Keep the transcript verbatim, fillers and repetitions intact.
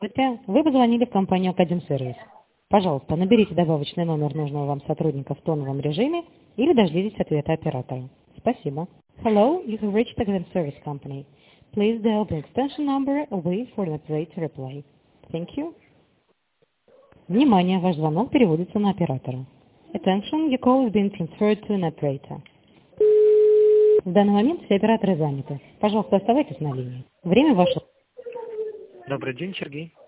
Здравствуйте. Вы позвонили в компанию Академсервис. Пожалуйста, наберите добавочный номер нужного вам сотрудника в тоновом режиме или дождитесь ответа оператора. Спасибо. Hello, you have reached Academservice Company. Please dial the extension number or wait for an operator reply. Thank you. Внимание, ваш звонок переводится на оператора. Attention, your call is being transferred to an operator. В данный момент все операторы заняты. Пожалуйста, оставайтесь на линии. Время ваше. Добрый день, Сергей.